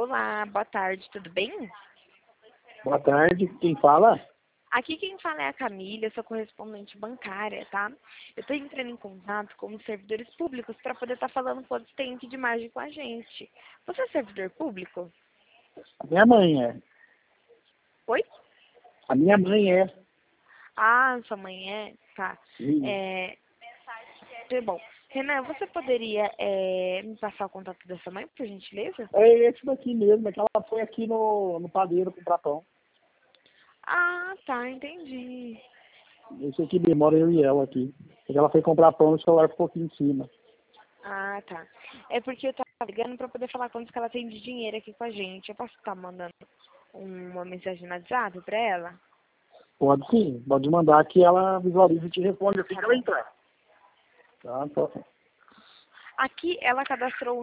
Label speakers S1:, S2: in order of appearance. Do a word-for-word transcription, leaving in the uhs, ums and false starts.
S1: Olá, boa tarde, tudo bem?
S2: Boa tarde, quem fala?
S1: Aqui quem fala é a Camila, eu sou correspondente bancária, tá? Eu tô entrando em contato com os servidores públicos para poder estar falando quanto tem de margem com a gente. Você é servidor público?
S2: A minha mãe é.
S1: Oi?
S2: A minha mãe é.
S1: Ah, sua mãe é? Tá.
S2: Sim.
S1: É... tá bom. Renan, você poderia é, me passar o contato da sua mãe, por gentileza?
S2: É esse daqui mesmo, é que ela foi aqui no, no padeiro comprar pão.
S1: Ah, tá, entendi.
S2: Esse aqui demora eu e ela aqui. Porque ela foi comprar pão e o celular ficou aqui em cima.
S1: Ah, tá. É porque eu tava ligando pra poder falar quanto que ela tem de dinheiro aqui com a gente. Eu posso estar mandando uma mensagem no WhatsApp pra ela?
S2: Pode sim, pode mandar que ela visualiza e te responde assim
S1: Tá
S2: que ela
S1: bom.
S2: entrar. Tá, então,
S1: Aqui ela cadastrou